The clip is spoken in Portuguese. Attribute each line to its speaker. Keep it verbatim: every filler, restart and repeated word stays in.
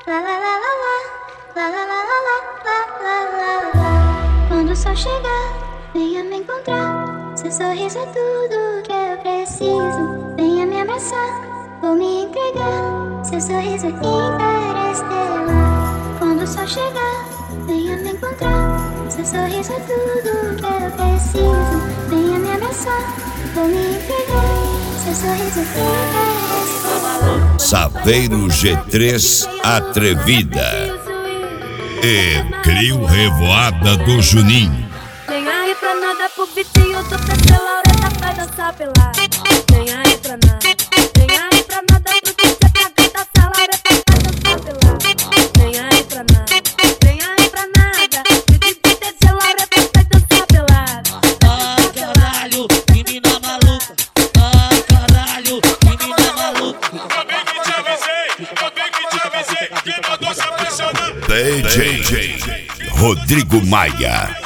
Speaker 1: lá, lá, lá, lá, lá, lá, lá, lá, lá, lá, lá. Quando o sol chegar, venha me encontrar. Seu sorriso é tudo que eu preciso. Venha me abraçar, vou me entregar. Seu sorriso é interestelar. Quando o sol chegar, venha me encontrar. Seu sorriso é tudo que eu preciso. Venha me abraçar, vou me entregar. Seu sorriso é interestelar.
Speaker 2: Saveiro G três Atrevida e Crio Revoada do Juninho.
Speaker 3: Nem aí pra nada pro Vitinho do P C Laureta vai dançar pelado. Nem aí pra nada, nem aí pra nada pro P C da Laureta vai dançar pelado. Nem aí pra nada, nem aí pra nada pro P C Laureta vai dançar pelado.
Speaker 4: Ah, caralho, menina maluca. Ah, caralho, menina maluca.
Speaker 5: Acabei que te avisei, acabei que te avisei. Quem mandou se apaixonar?
Speaker 2: D J Rodrigo Maia.